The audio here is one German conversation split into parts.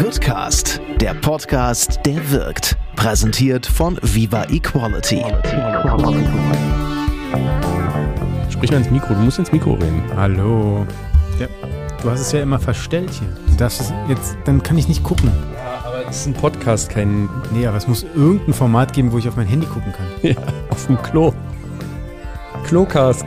Goodcast, der Podcast, der wirkt. Präsentiert von Viva Equality. Sprich mal ins Mikro, du musst ins Mikro reden. Hallo. Ja, du hast es ja immer verstellt hier. Du darfst es jetzt, dann kann ich nicht gucken. Ja, aber es ist ein Podcast, kein... Nee, aber es muss irgendein Format geben, wo ich auf mein Handy gucken kann. Ja, auf dem Klo. Klocast.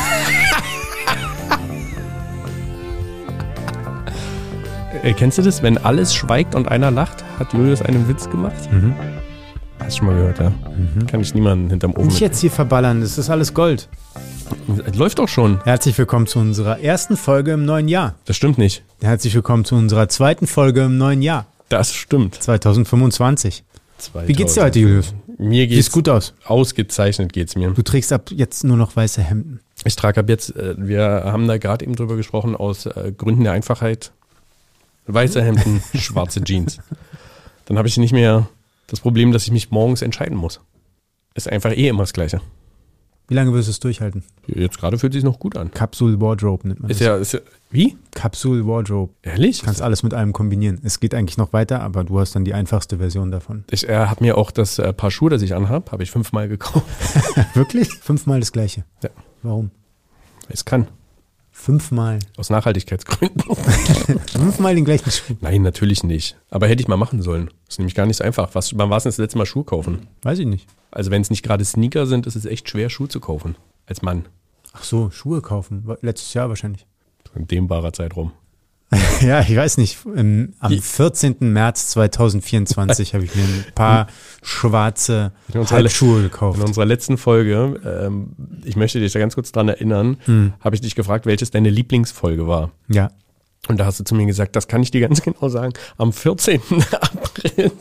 Kennst du das? Wenn alles schweigt und einer lacht, hat Julius einen Witz gemacht? Mhm. Hast du schon mal gehört, ja? Kann ich niemanden hinterm Ofen Nicht jetzt hier verballern, das ist alles Gold. Läuft doch schon. Herzlich willkommen zu unserer ersten Folge im neuen Jahr. Das stimmt nicht. Herzlich willkommen zu unserer zweiten Folge im neuen Jahr. Das stimmt. 2025. Wie geht's dir heute, Julius? Mir geht's Siehst gut aus. Ausgezeichnet geht's mir. Du trägst ab jetzt nur noch weiße Hemden. Ich trage ab jetzt, wir haben da gerade eben drüber gesprochen, aus Gründen der Einfachheit, weiße Hemden, schwarze Jeans. Dann habe ich nicht mehr das Problem, dass ich mich morgens entscheiden muss. Ist einfach immer das Gleiche. Wie lange wirst du es durchhalten? Jetzt gerade fühlt es sich noch gut an. Capsule Wardrobe nennt man das. Ist ja, wie? Capsule Wardrobe. Ehrlich? Du kannst alles mit allem kombinieren. Es geht eigentlich noch weiter, aber du hast dann die einfachste Version davon. Ich habe mir auch das Paar Schuhe, das ich anhabe, habe ich 5-mal gekauft. Wirklich? 5-mal das Gleiche? Ja. Warum? Es kann. 5-mal? Aus Nachhaltigkeitsgründen. 5-mal den gleichen Schuh? Nein, natürlich nicht. Aber hätte ich mal machen sollen. Das ist nämlich gar nicht so einfach. Wann war es denn das letzte Mal Schuhe kaufen? Weiß ich nicht. Also wenn es nicht gerade Sneaker sind, ist es echt schwer, Schuhe zu kaufen. Als Mann. Ach so, Schuhe kaufen. Letztes Jahr wahrscheinlich. In dehnbarer Zeitraum. Ja, ich weiß nicht. Am 14. März 2024 habe ich mir ein paar schwarze Halbschuhe gekauft. In unserer letzten Folge, ich möchte dich da ganz kurz dran erinnern, habe ich dich gefragt, welches deine Lieblingsfolge war. Ja. Und da hast du zu mir gesagt, das kann ich dir ganz genau sagen, am 14. April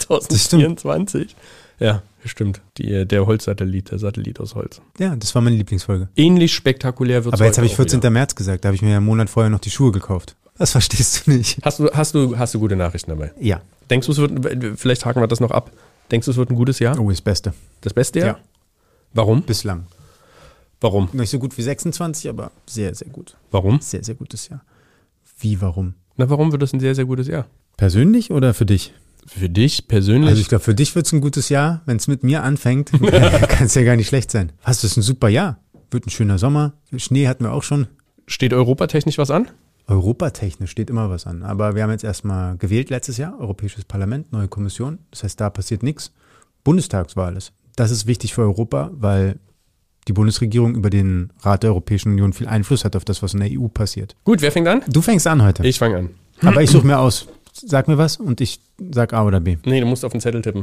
2024. Ja, stimmt. Der Holzsatellit, der Satellit aus Holz. Ja, das war meine Lieblingsfolge. Ähnlich spektakulär wird es. Aber jetzt habe ich 14. März gesagt, da habe ich mir ja einen Monat vorher noch die Schuhe gekauft. Das verstehst du nicht. Hast du gute Nachrichten dabei? Ja. Denkst du, es wird, vielleicht haken wir das noch ab, denkst du, es wird ein gutes Jahr? Oh, das Beste. Das beste Jahr? Ja. Warum? Bislang. Warum? Nicht so gut wie 26, aber sehr, sehr gut. Warum? Sehr, sehr gutes Jahr. Wie, warum? Na, warum wird das ein sehr, sehr gutes Jahr? Persönlich oder für dich? Für dich persönlich? Also ich glaube, für dich wird es ein gutes Jahr. Wenn es mit mir anfängt, kann es ja gar nicht schlecht sein. Was, das ist ein super Jahr. Wird ein schöner Sommer. Schnee hatten wir auch schon. Steht europatechnisch was an? Europatechnisch steht immer was an. Aber wir haben jetzt erstmal gewählt letztes Jahr. Europäisches Parlament, neue Kommission. Das heißt, da passiert nichts. Bundestagswahl ist. Das ist wichtig für Europa, weil die Bundesregierung über den Rat der Europäischen Union viel Einfluss hat auf das, was in der EU passiert. Gut, wer fängt an? Du fängst an heute. Ich fange an. Aber ich suche mir aus. Sag mir was und ich sag A oder B. Nee, du musst auf den Zettel tippen.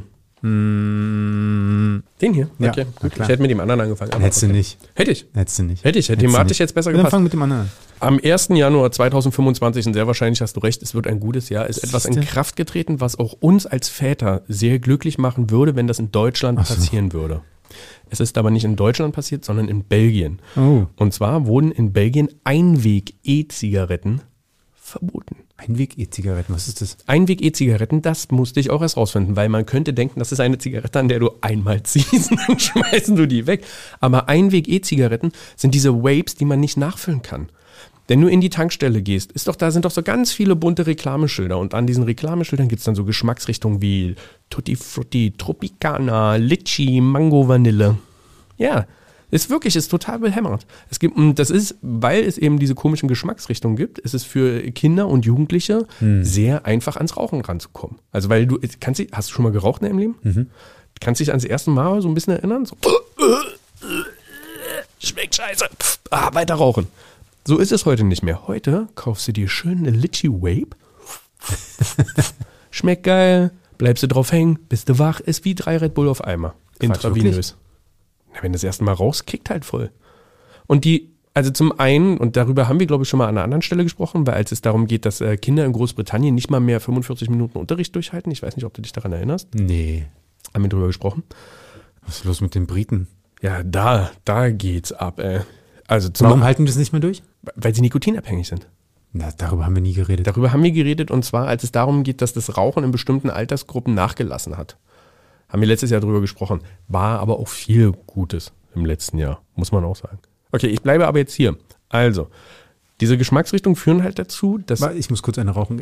Den hier? Ja, okay, gut. klar. Ich hätte mit dem anderen angefangen. Aber Hättest du okay. nicht. Hätte ich. Hättest du nicht. Hätte thematisch jetzt besser Dann gepasst. fang mit dem anderen an. Am 1. Januar 2025, und sehr wahrscheinlich hast du recht, es wird ein gutes Jahr, ist etwas in Kraft getreten, was auch uns als Väter sehr glücklich machen würde, wenn das in Deutschland passieren würde. Es ist aber nicht in Deutschland passiert, sondern in Belgien. Oh. Und zwar wurden in Belgien Einweg-E-Zigaretten verboten. Einweg-E-Zigaretten, was ist das? Einweg-E-Zigaretten, das musste ich auch erst rausfinden, weil man könnte denken, das ist eine Zigarette, an der du einmal ziehst und dann schmeißen du die weg. Aber Einweg-E-Zigaretten sind diese Vapes, die man nicht nachfüllen kann. Wenn du in die Tankstelle gehst, da sind doch so ganz viele bunte Reklameschilder und an diesen Reklameschildern gibt es dann so Geschmacksrichtungen wie Tutti Frutti, Tropicana, Litchi, Mango, Vanille. Ja, ist total behämmert. Das ist, weil es eben diese komischen Geschmacksrichtungen gibt, ist es für Kinder und Jugendliche sehr einfach ans Rauchen ranzukommen. Also weil hast du schon mal geraucht in deinem Leben? Mhm. Kannst dich ans erste Mal so ein bisschen erinnern? So, schmeckt scheiße, weiter rauchen. So ist es heute nicht mehr. Heute kaufst du dir schön eine Litchi Vape. Schmeckt geil, bleibst du drauf hängen, bist du wach, ist wie 3 Red Bull auf einmal. Intravenös. Ja, wenn du das erste Mal rauchst, kickt halt voll. Und also zum einen, und darüber haben wir, glaube ich, schon mal an einer anderen Stelle gesprochen, weil als es darum geht, dass Kinder in Großbritannien nicht mal mehr 45 Minuten Unterricht durchhalten, ich weiß nicht, ob du dich daran erinnerst. Nee. Haben wir drüber gesprochen? Was ist los mit den Briten? Ja, da geht's ab, ey. Also Warum halten die das nicht mehr durch? Weil sie nikotinabhängig sind. Na, darüber haben wir nie geredet. Darüber haben wir geredet, und zwar, als es darum geht, dass das Rauchen in bestimmten Altersgruppen nachgelassen hat. Haben wir letztes Jahr drüber gesprochen. War aber auch viel Gutes im letzten Jahr, muss man auch sagen. Okay, ich bleibe aber jetzt hier. Also, Diese Geschmacksrichtungen führen halt dazu, dass, Ich muss kurz eine rauchen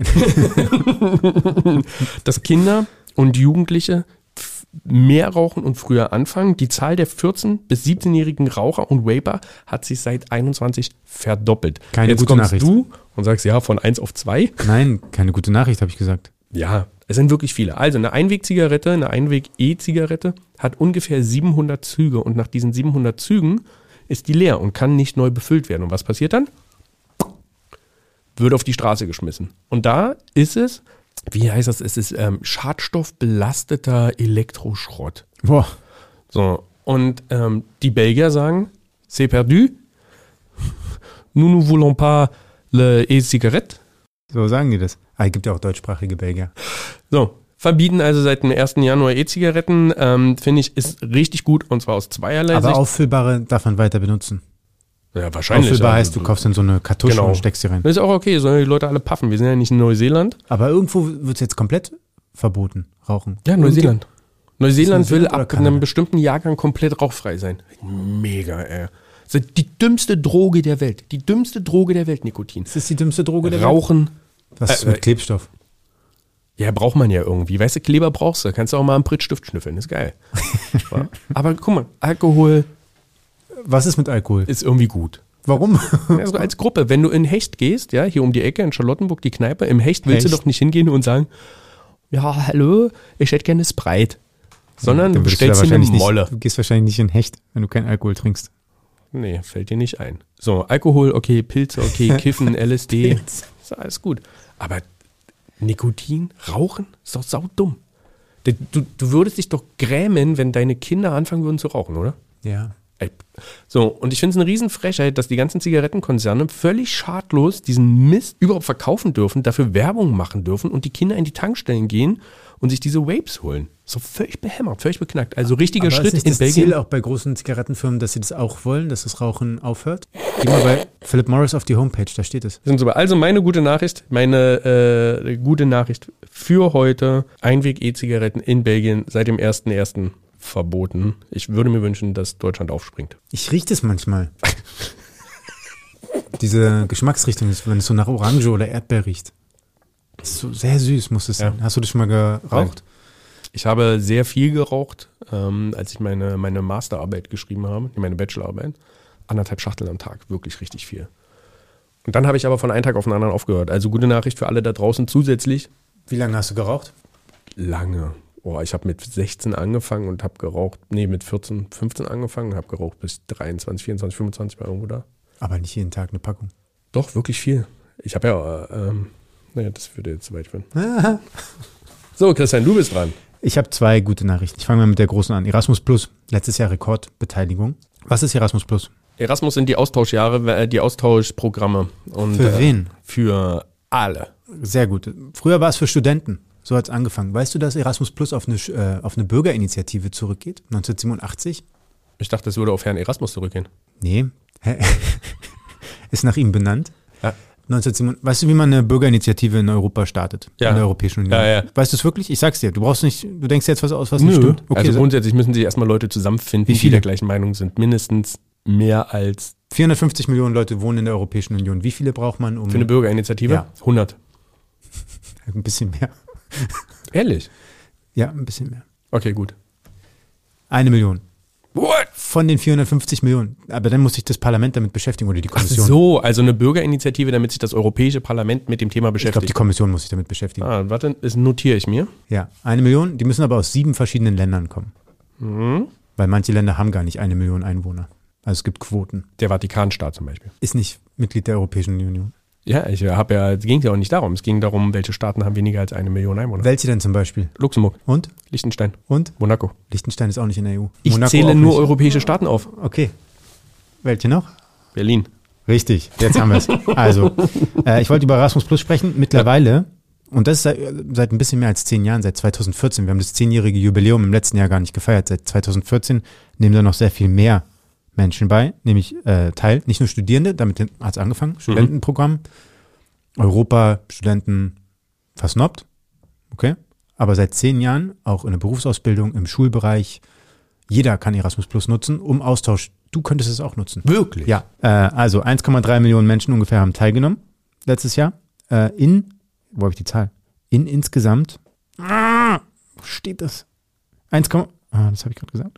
gehen. dass Kinder und Jugendliche mehr rauchen und früher anfangen. Die Zahl der 14- bis 17-jährigen Raucher und Vaper hat sich seit 21 verdoppelt. Keine Jetzt gute kommst Nachricht. du und sagst, ja, von 1 auf 2. Nein, keine gute Nachricht, habe ich gesagt. Ja, es sind wirklich viele. Also eine Einweg-Zigarette, eine Einweg-E-Zigarette hat ungefähr 700 Züge und nach diesen 700 Zügen ist die leer und kann nicht neu befüllt werden. Und was passiert dann? Wird auf die Straße geschmissen. Und da ist es, wie heißt das? Es ist schadstoffbelasteter Elektroschrott. Boah. So, und die Belgier sagen, c'est perdu, nous ne voulons pas le e-Cigarette. So sagen die das. Es gibt ja auch deutschsprachige Belgier. So, verbieten also seit dem 1. Januar E-Zigaretten, finde ich, ist richtig gut und zwar aus zweierlei Aber Sicht. auffüllbare darf man weiter benutzen. Ja, wahrscheinlich. Auffüllbar also, heißt, du kaufst dann so eine Kartusche Genau. und steckst sie rein. Das ist auch okay, sollen die Leute alle paffen. Wir sind ja nicht in Neuseeland. Aber irgendwo wird es jetzt komplett verboten, rauchen. Ja, Neuseeland. Neuseeland will Neuseeland oder ab Kanada? einem bestimmten Jahrgang komplett rauchfrei sein. Mega, ey. Das ist die dümmste Droge der Welt. Die dümmste Droge der Welt, Nikotin. Das ist die dümmste Droge der Welt. Rauchen. Was ist mit Klebstoff? Ja, braucht man ja irgendwie. Weißt du, Kleber brauchst du. Kannst du auch mal einen Prittstift schnüffeln. Ist geil. Ja. Aber guck mal, Alkohol Was ist mit Alkohol? ist irgendwie gut. Warum? Also als Gruppe, wenn du in Hecht gehst, ja, hier um die Ecke in Charlottenburg, die Kneipe, im Hecht willst du Hecht. doch nicht hingehen und sagen, ja, hallo, ich hätte gerne Sprite. Sondern Dann du würdest du da bestellst dir eine wahrscheinlich nicht- Molle. Du gehst wahrscheinlich nicht in Hecht, wenn du keinen Alkohol trinkst. Nee, fällt dir nicht ein. So, Alkohol, okay, Pilze, okay, Kiffen, LSD, ist alles gut. Aber Nikotin, Rauchen, ist doch saudumm. Du würdest dich doch grämen, wenn deine Kinder anfangen würden zu rauchen, oder? Ja. Ey. So, und ich finde es eine Riesenfrechheit, dass die ganzen Zigarettenkonzerne völlig schadlos diesen Mist überhaupt verkaufen dürfen, dafür Werbung machen dürfen und die Kinder in die Tankstellen gehen und sich diese Vapes holen. So völlig behämmert, völlig beknackt. Also richtiger Aber Schritt ist nicht in das Belgien. Ziel auch bei großen Zigarettenfirmen, dass sie das auch wollen, dass das Rauchen aufhört? Geh mal bei Philip Morris auf die Homepage, da steht es. Sind so. Also meine gute Nachricht für heute, Einweg-E-Zigaretten in Belgien seit dem 1.1. verboten. Ich würde mir wünschen, dass Deutschland aufspringt. Ich rieche das manchmal. Diese Geschmacksrichtung, ist, wenn es so nach Orange oder Erdbeer riecht. Das ist so sehr süß, muss es sein. Hast du das schon mal geraucht? Ich habe sehr viel geraucht, als ich meine Masterarbeit geschrieben habe, meine Bachelorarbeit. 1,5 Schachteln am Tag, wirklich richtig viel. Und dann habe ich aber von einem Tag auf den anderen aufgehört. Also gute Nachricht für alle da draußen zusätzlich. Wie lange hast du geraucht? Lange. Oh, ich habe mit 16 angefangen und habe geraucht, mit 14, 15 angefangen und habe geraucht bis 23, 24, 25 war irgendwo da. Aber nicht jeden Tag eine Packung. Doch, wirklich viel. Ich habe ja, das würde jetzt zu weit führen. So, Christian, du bist dran. Ich habe 2 gute Nachrichten. Ich fange mal mit der großen an. Erasmus Plus, letztes Jahr Rekordbeteiligung. Was ist Erasmus Plus? Erasmus sind die Austauschjahre, die Austauschprogramme. Und, Für wen? Für alle. Sehr gut. Früher war es für Studenten. So hat es angefangen. Weißt du, dass Erasmus Plus auf eine Bürgerinitiative zurückgeht? 1987? Ich dachte, das würde auf Herrn Erasmus zurückgehen. Nee. Ist nach ihm benannt. Ja. 1987. Weißt du, wie man eine Bürgerinitiative in Europa startet? Ja. In der Europäischen Union. Ja, ja. Weißt du es wirklich? Ich sag's dir. Du brauchst nicht, du denkst jetzt was aus, was nicht stimmt. Okay, Also grundsätzlich müssen sich erstmal Leute zusammenfinden, Wie viele? die der gleichen Meinung sind. Mindestens mehr als 450 Millionen Leute wohnen in der Europäischen Union. Wie viele braucht man, um für eine Bürgerinitiative? Ja. 100. ein bisschen mehr? Ehrlich? Ja, ein bisschen mehr. Okay, gut. 1 Million. What? Von den 450 Millionen. Aber dann muss sich das Parlament damit beschäftigen oder die Ach Kommission. so, also eine Bürgerinitiative, damit sich das Europäische Parlament mit dem Thema Ich glaube, die beschäftigt. Kommission muss sich damit beschäftigen. Warte, das notiere ich mir. Ja, 1 Million. Die müssen aber aus 7 verschiedenen Ländern kommen. Weil manche Länder haben gar nicht 1 Million Einwohner. Also es gibt Quoten. Der Vatikanstaat zum Beispiel. Ist nicht Mitglied der Europäischen Union. Ja, es ging ja auch nicht darum. Es ging darum, welche Staaten haben weniger als 1 Million Einwohner. Welche denn zum Beispiel? Luxemburg, Und? Liechtenstein, Und? Monaco. Liechtenstein ist auch nicht in der EU. Ich Monaco zähle auch nur nicht. europäische Staaten auf. Okay. Welche noch? Berlin. Richtig, jetzt haben wir es. Also, ich wollte über Erasmus Plus sprechen. Mittlerweile, und das ist seit ein bisschen mehr als 10 Jahren, seit 2014, wir haben das 10-jährige Jubiläum im letzten Jahr gar nicht gefeiert. Seit 2014 nehmen da noch sehr viel mehr Menschen bei, nämlich teil, nicht nur Studierende, damit hat es angefangen, Studentenprogramm, Europa, Studenten versnobbt, okay, aber seit 10 Jahren auch in der Berufsausbildung, im Schulbereich, jeder kann Erasmus Plus nutzen, um Austausch du könntest es auch nutzen. Wirklich? Ja, also 1,3 Millionen Menschen ungefähr haben teilgenommen letztes Jahr. Wo habe ich die Zahl? Insgesamt, wo steht das? Das habe ich gerade gesagt.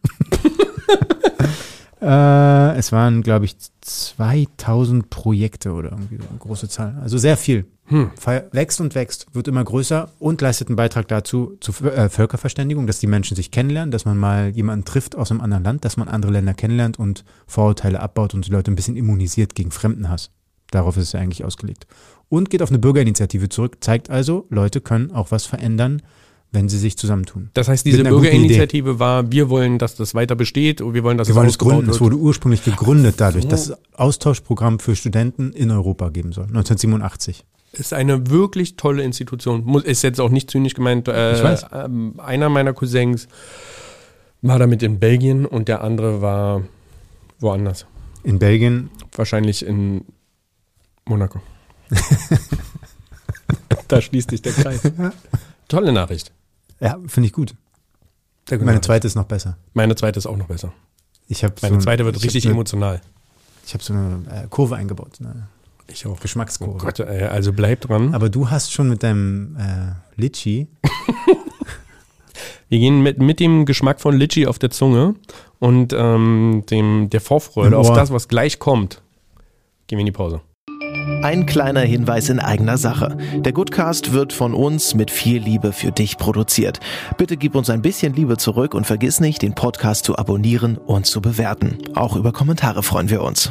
Es waren, glaube ich, 2000 Projekte oder irgendwie so eine große Zahl. Also sehr viel. Wächst und wächst, wird immer größer und leistet einen Beitrag dazu, zur Völkerverständigung, dass die Menschen sich kennenlernen, dass man mal jemanden trifft aus einem anderen Land, dass man andere Länder kennenlernt und Vorurteile abbaut und die Leute ein bisschen immunisiert gegen Fremdenhass. Darauf ist es ja eigentlich ausgelegt. Und geht auf eine Bürgerinitiative zurück, zeigt also, Leute können auch was verändern, wenn sie sich zusammentun. Das heißt, diese Bürgerinitiative war, wir wollen, dass das weiter besteht und wir wollen, dass es ausgebaut wird. Es wurde ursprünglich gegründet dadurch, dass es Austauschprogramm für Studenten in Europa geben soll, 1987. Ist eine wirklich tolle Institution. Ist jetzt auch nicht zynisch gemeint. Ich weiß. Einer meiner Cousins war damit in Belgien und der andere war woanders. In Belgien? Wahrscheinlich in Monaco. Da schließt sich der Kreis. Tolle Nachricht. Ja, finde ich gut. Meine zweite ist noch besser. Meine zweite ist auch noch besser. Meine zweite wird richtig emotional. Ich habe so eine Kurve eingebaut. Ich auch. Geschmackskurve. Oh Gott, also bleib dran. Aber du hast schon mit deinem Litchi. Wir gehen mit dem Geschmack von Litchi auf der Zunge und der Vorfreude auf das, was gleich kommt, gehen wir in die Pause. Ein kleiner Hinweis in eigener Sache. Der Goodcast wird von uns mit viel Liebe für dich produziert. Bitte gib uns ein bisschen Liebe zurück und vergiss nicht, den Podcast zu abonnieren und zu bewerten. Auch über Kommentare freuen wir uns.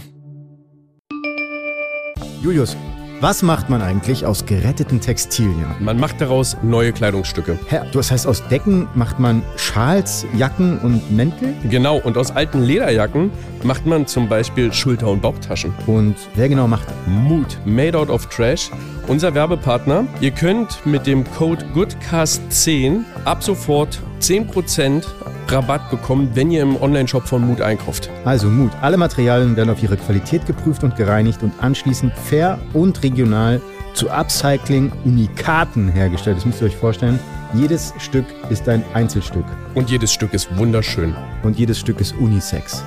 Julius, was macht man eigentlich aus geretteten Textilien? Man macht daraus neue Kleidungsstücke. Das heißt, aus Decken macht man Schals, Jacken und Mäntel? Genau, und aus alten Lederjacken macht man zum Beispiel Schulter- und Bauchtaschen. Und wer genau macht das? Mood, made out of trash. Unser Werbepartner. Ihr könnt mit dem Code GOODCAST10 ab sofort 10% Rabatt bekommen, wenn ihr im Onlineshop von Mood einkauft. Also Mood. Alle Materialien werden auf ihre Qualität geprüft und gereinigt und anschließend fair und regional zu Upcycling-Unikaten hergestellt. Das müsst ihr euch vorstellen. Jedes Stück ist ein Einzelstück. Und jedes Stück ist wunderschön. Und jedes Stück ist Unisex.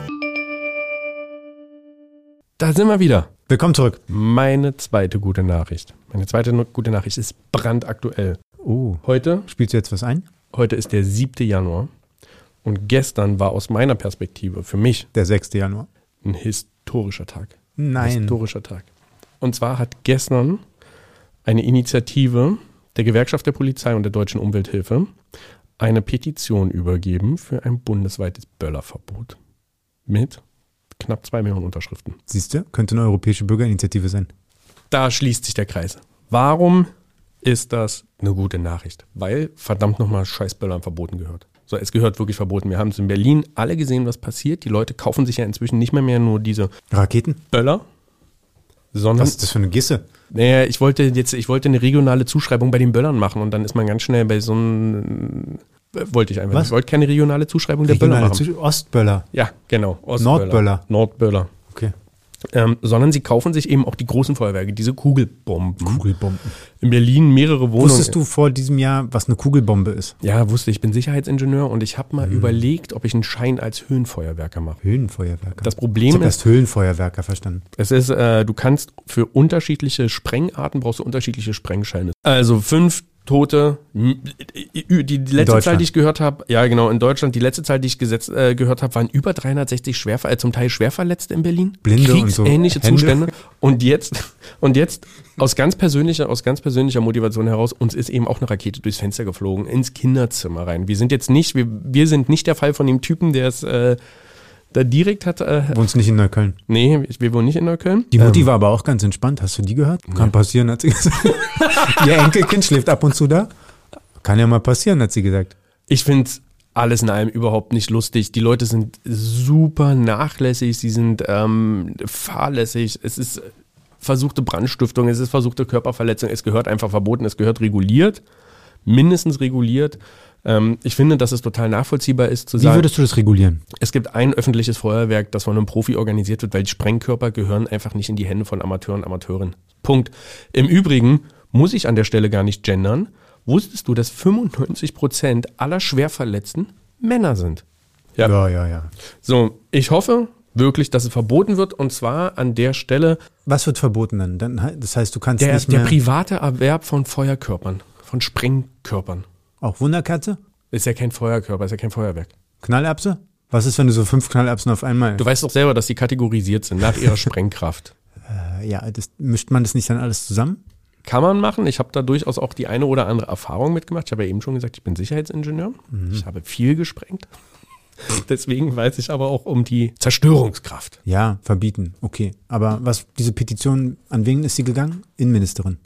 Da sind wir wieder. Willkommen zurück. Meine zweite gute Nachricht. Meine zweite gute Nachricht ist brandaktuell. Oh. Heute Spielst du jetzt was ein? Heute ist der 7. Januar. Und gestern war aus meiner Perspektive, für mich, der 6. Januar. Ein historischer Tag. Nein. Ein historischer Tag. Und zwar hat gestern eine Initiative der Gewerkschaft der Polizei und der Deutschen Umwelthilfe eine Petition übergeben für ein bundesweites Böllerverbot. Mit knapp 2 Millionen Unterschriften. Siehst du? Könnte eine europäische Bürgerinitiative sein. Da schließt sich der Kreis. Warum ist das eine gute Nachricht? Weil verdammt nochmal scheiß Böllern verboten gehört. So, es gehört wirklich verboten. Wir haben es in Berlin alle gesehen, was passiert. Die Leute kaufen sich ja inzwischen nicht mehr nur diese Raketen? Böller, sondern... Was ist das für eine Gisse? Naja, ich wollte eine regionale Zuschreibung bei den Böllern machen und dann ist man ganz schnell bei so einem... Wollte ich einfach nicht. Ich wollte keine regionale Zuschreibung der Böller machen. Ostböller? Ja, genau. Ostböller. Nordböller. Okay. Sondern sie kaufen sich eben auch die großen Feuerwerke, diese Kugelbomben. Kugelbomben. In Berlin mehrere Wohnungen. Wusstest du vor diesem Jahr, was eine Kugelbombe ist? Ja, wusste ich. Ich bin Sicherheitsingenieur und ich habe mal überlegt, ob ich einen Schein als Höhenfeuerwerker mache. Höhenfeuerwerker? Das Problem ich habe erst Höhenfeuerwerker verstanden. Es ist, du kannst für unterschiedliche Sprengarten brauchst du unterschiedliche Sprengscheine. Also 5 Tote. Die letzte Zahl, die ich gehört habe, ja genau, in Deutschland, die letzte Zahl, die ich gehört habe, waren über 360 zum Teil Schwerverletzte in Berlin. Blinde und so. Ähnliche Zustände. Und jetzt aus ganz persönlicher Motivation heraus, uns ist eben auch eine Rakete durchs Fenster geflogen, ins Kinderzimmer rein. Wir sind nicht der Fall von dem Typen, der es da direkt hat. Wohnst nicht in Neukölln? Nee, wir wohnen nicht in Neukölln. Die Mutti war aber auch ganz entspannt. Hast du die gehört? Kann passieren, hat sie gesagt. Ihr Enkelkind schläft ab und zu da. Kann ja mal passieren, hat sie gesagt. Ich finde alles in allem überhaupt nicht lustig. Die Leute sind super nachlässig, sie sind fahrlässig. Es ist versuchte Brandstiftung, es ist versuchte Körperverletzung. Es gehört einfach verboten, es gehört reguliert, mindestens reguliert. Ich finde, dass es total nachvollziehbar ist zu sagen. Wie würdest du das regulieren? Es gibt ein öffentliches Feuerwerk, das von einem Profi organisiert wird, weil die Sprengkörper gehören einfach nicht in die Hände von Amateuren, Amateurinnen. Punkt. Im Übrigen muss ich an der Stelle gar nicht gendern. Wusstest du, dass 95% aller Schwerverletzten Männer sind? Ja. So, ich hoffe Wirklich, dass es verboten wird und zwar an der Stelle Was wird verboten dann? Das heißt, du kannst der nicht mehr... private Erwerb von Feuerkörpern, von Sprengkörpern. Auch Wunderkerze? Ist ja kein Feuerkörper, ist ja kein Feuerwerk. Knallerbse? Was ist, wenn du so 5 Knallerbsen auf einmal... Du weißt doch selber, dass die kategorisiert sind nach ihrer Sprengkraft. mischt man das nicht dann alles zusammen? Kann man machen. Ich habe da durchaus auch die eine oder andere Erfahrung mitgemacht. Ich habe ja eben schon gesagt, ich bin Sicherheitsingenieur. Ich habe viel gesprengt. Deswegen weiß ich aber auch um die Zerstörungskraft. Ja, verbieten, okay. Aber diese Petition, an wen ist sie gegangen? Innenministerin.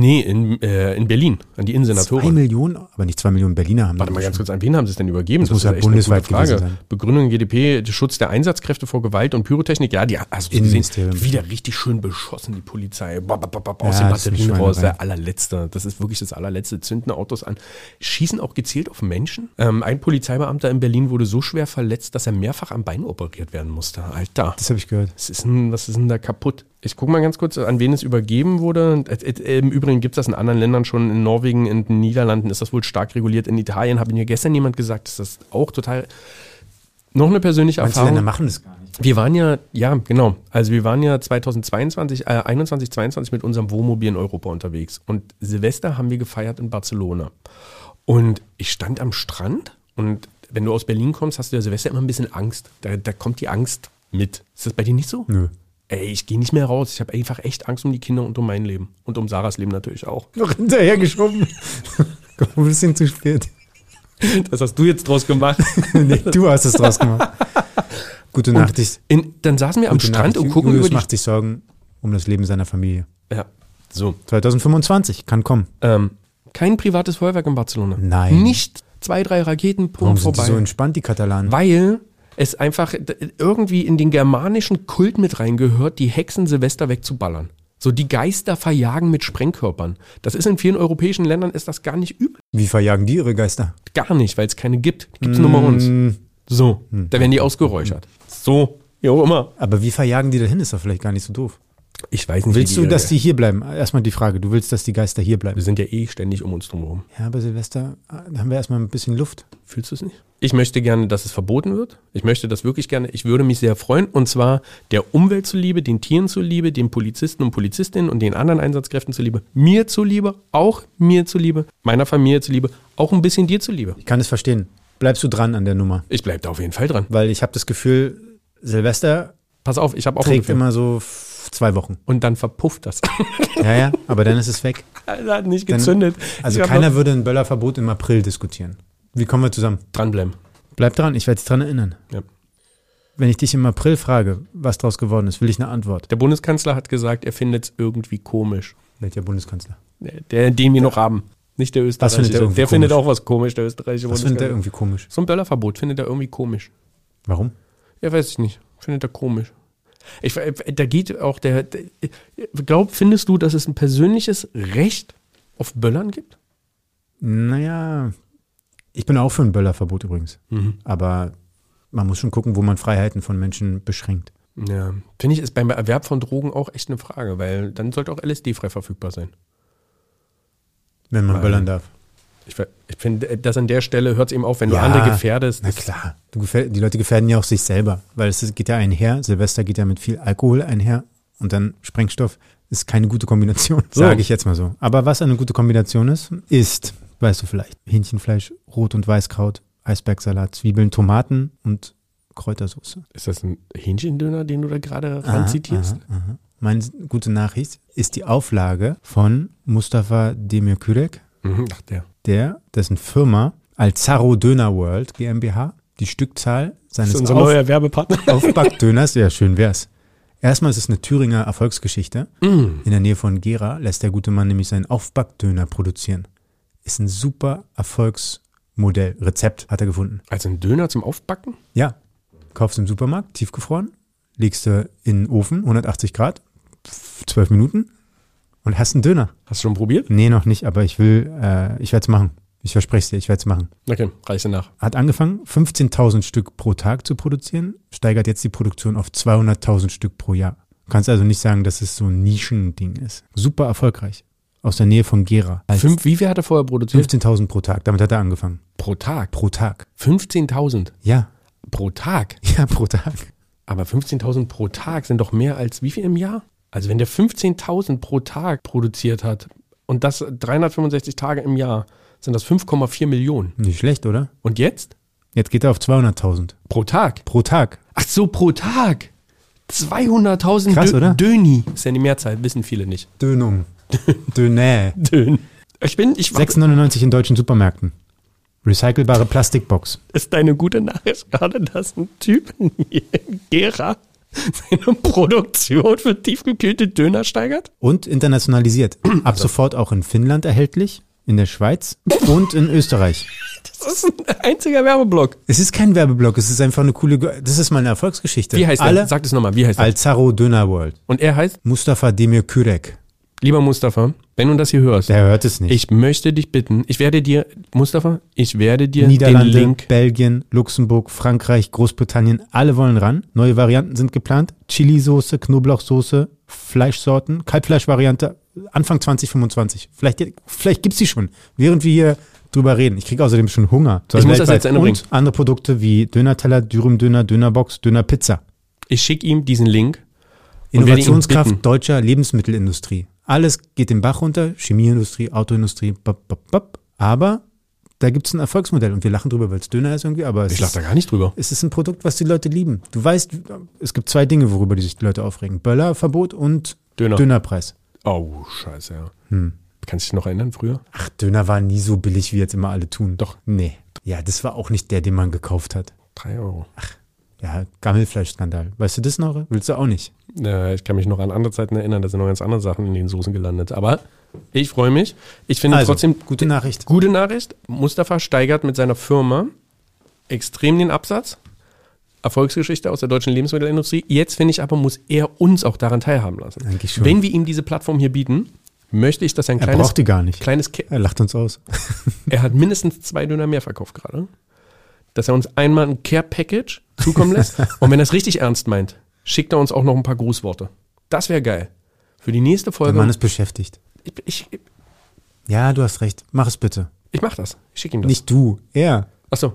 In Berlin, an die 2 Innensenatorin. Millionen, aber nicht 2 Millionen Berliner haben. Warte mal ganz kurz, an wen haben sie es denn übergeben? Das muss ja ist echt eine bundesweit gute Frage. gewesen sein. Begründung GdP, Schutz der Einsatzkräfte vor Gewalt und Pyrotechnik. Ja, hast du gesehen, Innenministerium. wieder richtig schön beschossen, die Polizei. Aus Ja, den das ist eine Batterien raus, Schweinerei. der allerletzte. Das ist wirklich das allerletzte. Zünden Autos an. Schießen auch gezielt auf Menschen. Ein Polizeibeamter in Berlin wurde so schwer verletzt, dass er mehrfach am Bein operiert werden musste. Alter. Das habe ich gehört. Was ist denn da kaputt? Ich gucke mal ganz kurz, an wen es übergeben wurde. Im Übrigen gibt es das in anderen Ländern schon. In Norwegen, in den Niederlanden ist das wohl stark reguliert. In Italien habe mir gestern jemand gesagt, dass das auch total... Noch eine persönliche Manche Erfahrung. Länder machen das gar nicht. Wir waren ja, genau. Also wir waren ja 2021, 22 mit unserem Wohnmobil in Europa unterwegs. Und Silvester haben wir gefeiert in Barcelona. Und ich stand am Strand und wenn du aus Berlin kommst, hast du ja Silvester immer ein bisschen Angst. Da kommt die Angst mit. Ist das bei dir nicht so? Nö. Ey, ich gehe nicht mehr raus. Ich habe einfach echt Angst um die Kinder und um mein Leben. Und um Sarahs Leben natürlich auch. Noch hinterhergeschoben. Komm, ein bisschen zu spät. Das hast du jetzt draus gemacht. Nee, du hast es draus gemacht. Gute Nachricht. Dann saßen wir am Strand und gucken Julius über die... macht sich Sorgen um das Leben seiner Familie. Ja, so. 2025 kann kommen. Kein privates Feuerwerk in Barcelona. Nein. Nicht 2, 3 Raketen, Warum Punkt, sind die vorbei. so entspannt, die Katalanen? Weil es einfach irgendwie in den germanischen Kult mit reingehört, die Hexen Silvester wegzuballern. So die Geister verjagen mit Sprengkörpern. Das ist in vielen europäischen Ländern ist das gar nicht übel. Wie verjagen die ihre Geister? Gar nicht, weil es keine gibt. Gibt's nur bei uns. So, da werden die ausgeräuchert. So, wie auch immer. Aber wie verjagen die dahin? Ist doch vielleicht gar nicht so doof. Ich weiß nicht, Willst du, dass die hier bleiben? Erstmal die Frage. Du willst, dass die Geister hier bleiben? Wir sind ja eh ständig um uns drum herum. Ja, aber Silvester haben wir erstmal ein bisschen Luft. Fühlst du es nicht? Ich möchte gerne, dass es verboten wird. Ich möchte das wirklich gerne. Ich würde mich sehr freuen. Und zwar der Umwelt zuliebe, den Tieren zuliebe, den Polizisten und Polizistinnen und den anderen Einsatzkräften zuliebe. Mir zuliebe, auch mir zuliebe, meiner Familie zuliebe, auch ein bisschen dir zuliebe. Ich kann es verstehen. Bleibst du dran an der Nummer? Ich bleibe da auf jeden Fall dran. Weil ich habe das Gefühl, Silvester Pass auf, ich habe auch ein trägt Gefühl. immer so 2 Wochen. Und dann verpufft das. Ja, aber dann ist es weg. Das hat nicht gezündet. Also Ich hab keiner noch- würde ein Böllerverbot im April diskutieren. Wie kommen wir zusammen? Dranbleiben. Bleib dran, ich werde dich dran erinnern. Ja. Wenn ich dich im April frage, was draus geworden ist, will ich eine Antwort. Der Bundeskanzler hat gesagt, er findet es irgendwie komisch. Welcher Bundeskanzler? Den wir noch haben. Nicht der Was findet er österreichische. irgendwie Der findet komisch? auch was komisch, der österreichische Was findet er Bundeskanzler. irgendwie komisch? So ein Böllerverbot findet er irgendwie komisch. Warum? Ja, weiß ich nicht. Findet er komisch. Da geht auch findest du, dass es ein persönliches Recht auf Böllern gibt? Naja, ich bin auch für ein Böllerverbot übrigens. Aber man muss schon gucken, wo man Freiheiten von Menschen beschränkt. Ja. Finde ich, ist beim Erwerb von Drogen auch echt eine Frage, weil dann sollte auch LSD frei verfügbar sein. Wenn man böllern darf. Ich finde, dass an der Stelle hört es eben auf, wenn du Ja, andere gefährdest. Na klar, die Leute gefährden ja auch sich selber, weil es geht ja einher, Silvester geht ja mit viel Alkohol einher und dann Sprengstoff ist keine gute Kombination, So. sage ich jetzt mal so. Aber was eine gute Kombination ist, weißt du vielleicht, Hähnchenfleisch, Rot- und Weißkraut, Eisbergsalat, Zwiebeln, Tomaten und Kräutersoße. Ist das ein Hähnchendöner, den du da gerade ranzitierst? Aha. Meine gute Nachricht ist die Auflage von Mustafa Demirkürek, Ach, der. dessen Firma Alzaro Döner World GmbH die Stückzahl seines Das ist unser neuer Werbepartner. Aufbackdöners, ja, schön wär's. Erstmal ist es eine Thüringer Erfolgsgeschichte. In der Nähe von Gera lässt der gute Mann nämlich seinen Aufbackdöner produzieren. Ist ein super Erfolgsmodell. Rezept hat er gefunden. Also ein Döner zum Aufbacken? Ja, kaufst im Supermarkt, tiefgefroren, legst du in den Ofen, 180 Grad, 12 Minuten und hast einen Döner. Hast du schon probiert? Nee, noch nicht, aber ich werde es machen. Ich verspreche es dir, ich werde es machen. Okay, reiche nach. Hat angefangen, 15.000 Stück pro Tag zu produzieren, steigert jetzt die Produktion auf 200.000 Stück pro Jahr. Du kannst also nicht sagen, dass es so ein Nischending ist. Super erfolgreich. Aus der Nähe von Gera. Wie viel hat er vorher produziert? 15.000 pro Tag, damit hat er angefangen. Pro Tag? Pro Tag. 15.000 Ja, pro Tag? ja, pro Tag. Aber 15.000 pro Tag sind doch mehr als wie viel im Jahr? Also wenn der 15.000 pro Tag produziert hat und das 365 Tage im Jahr, sind das 5,4 Millionen. Nicht schlecht, oder? Und jetzt? Jetzt geht er auf 200.000. Pro Tag? Pro Tag. Ach so, pro Tag. 200.000 Krass, oder? Döni. Ist ja die Mehrzahl, wissen viele nicht. Dönung. Dönä. Dön. Ich 6,99 in deutschen Supermärkten. Recycelbare Plastikbox. Ist deine gute Nachricht gerade, dass ein Typ hier in Gera seine Produktion für tiefgekühlte Döner steigert? Und internationalisiert. Ab sofort auch in Finnland erhältlich, in der Schweiz und in Österreich. Das ist ein einziger Werbeblock. Es ist kein Werbeblock, es ist einfach eine das ist mal eine Erfolgsgeschichte. Wie heißt der? Sag es nochmal, wie heißt der? Alzaro Döner World. Und er heißt? Mustafa Demir Kürek. Lieber Mustafa, wenn du das hier hörst. Der hört es nicht. Ich möchte dich bitten, Mustafa, den Niederlande, Link. Belgien, Luxemburg, Frankreich, Großbritannient, alle wollen ran. Neue Varianten sind geplant. Chili-Soße, Knoblauchsoße, Fleischsorten, Kalbfleischvariante, Anfang 2025. Vielleicht gibt's die schon, während wir hier drüber reden. Ich kriege außerdem schon Hunger. Ich muss das jetzt Ende bringen. Und andere Produkte wie Döner-Teller, Dürüm-Döner, Dönerbox, Döner-Pizza. Ich schicke ihm diesen Link. Innovationskraft deutscher Lebensmittelindustrie. Alles geht den Bach runter, Chemieindustrie, Autoindustrie, aber da gibt es ein Erfolgsmodell und wir lachen drüber, weil es Döner ist irgendwie, aber ich lache da gar nicht drüber. Es ist ein Produkt, was die Leute lieben. Du weißt, es gibt 2 Dinge, worüber die sich die Leute aufregen. Böllerverbot und Dönerpreis. Oh, scheiße, ja. Kannst du dich noch erinnern, früher? Ach, Döner war nie so billig, wie jetzt immer alle tun. Doch. Nee. Ja, das war auch nicht der, den man gekauft hat. 3 Euro. Ach, ja, Gammelfleischskandal. Weißt du das noch? Willst du auch nicht? Ich kann mich noch an andere Zeiten erinnern, da sind noch ganz andere Sachen in den Soßen gelandet. Aber ich freue mich. Ich finde trotzdem... Gute Nachricht. Gute Nachricht. Mustafa steigert mit seiner Firma extrem den Absatz. Erfolgsgeschichte aus der deutschen Lebensmittelindustrie. Jetzt, finde ich aber, muss er uns auch daran teilhaben lassen. Eigentlich schon. Wenn wir ihm diese Plattform hier bieten, möchte ich, dass er Er braucht die gar nicht. Er lacht uns aus. Er hat mindestens 2 Döner mehr verkauft gerade. Dass er uns einmal ein Care-Package zukommen lässt. Und wenn er es richtig ernst meint, schickt er uns auch noch ein paar Grußworte. Das wäre geil. Für die nächste Folge. Der Mann ist beschäftigt. Ja, du hast recht. Mach es bitte. Ich mach das. Ich schicke ihm das. Nicht du, er. Ach so.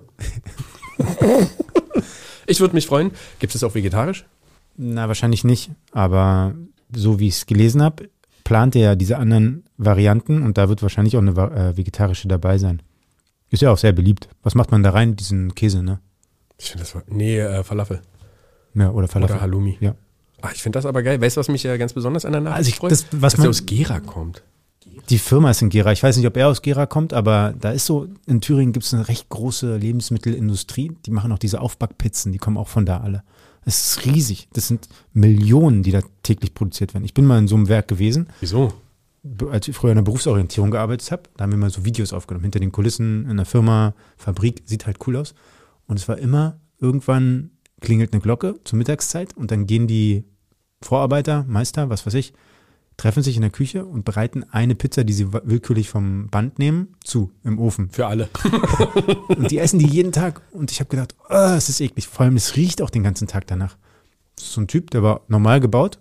Ich würde mich freuen. Gibt es auch vegetarisch? Na, wahrscheinlich nicht. Aber so wie ich es gelesen habe, plant er ja diese anderen Varianten und da wird wahrscheinlich auch eine vegetarische dabei sein. Ist ja auch sehr beliebt. Was macht man da rein? Diesen Käse, ne? Ich finde das Falafel. Ja, oder Falafel. Oder Halloumi. Ja. Ach, ich finde das aber geil. Weißt du, was mich ja ganz besonders an der Nachricht freut? dass er aus Gera kommt. Die Firma ist in Gera. Ich weiß nicht, ob er aus Gera kommt, aber da ist so, in Thüringen gibt es eine recht große Lebensmittelindustrie. Die machen auch diese Aufbackpizzen, die kommen auch von da alle. Es ist riesig. Das sind Millionen, die da täglich produziert werden. Ich bin mal in so einem Werk gewesen. Wieso? Als ich früher in der Berufsorientierung gearbeitet habe, da haben wir mal so Videos aufgenommen, hinter den Kulissen in einer Firma, Fabrik, sieht halt cool aus. Und es war immer, irgendwann klingelt eine Glocke zur Mittagszeit und dann gehen die Vorarbeiter, Meister, was weiß ich, treffen sich in der Küche und bereiten eine Pizza, die sie willkürlich vom Band nehmen, im Ofen. Für alle. Und die essen die jeden Tag. Und ich habe gedacht, es ist eklig. Vor allem, es riecht auch den ganzen Tag danach. Das ist so ein Typ, der war normal gebaut.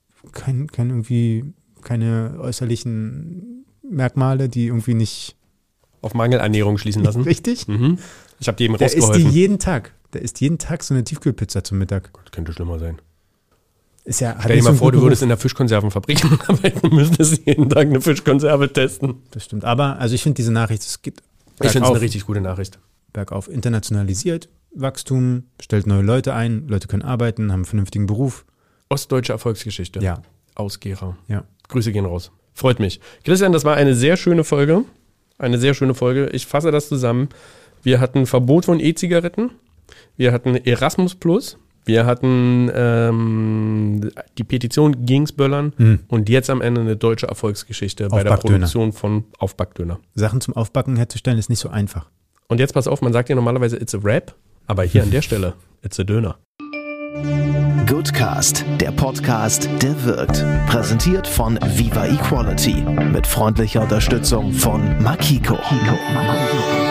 Keine äußerlichen Merkmale, die irgendwie nicht auf Mangelernährung schließen lassen. Richtig? Mhm. Ich habe die eben rausgeholfen. Der isst jeden Tag so eine Tiefkühlpizza zum Mittag. Gott, könnte schlimmer sein. Stell dir mal vor, du würdest in der Fischkonservenfabrik arbeiten, müsstest jeden Tag eine Fischkonserve testen. Das stimmt. Aber also ich finde diese Nachricht, es gibt ich finde es eine richtig gute Nachricht. Bergauf, internationalisiert, Wachstum, stellt neue Leute ein, Leute können arbeiten, haben einen vernünftigen Beruf. Ostdeutsche Erfolgsgeschichte. Ja. Aus Gera. Ja. Grüße gehen raus. Freut mich. Christian, das war eine sehr schöne Folge. Eine sehr schöne Folge. Ich fasse das zusammen. Wir hatten Verbot von E-Zigaretten. Wir hatten Erasmus Plus. Wir hatten die Petition gegens Böllern. Und jetzt am Ende eine deutsche Erfolgsgeschichte bei der Produktion von Aufbackdöner. Sachen zum Aufbacken herzustellen ist nicht so einfach. Und jetzt pass auf, man sagt ja normalerweise it's a Wrap, aber hier an der Stelle it's a Döner. Goodcast, der Podcast, der wirkt. Präsentiert von Viva Equality mit freundlicher Unterstützung von Makiko.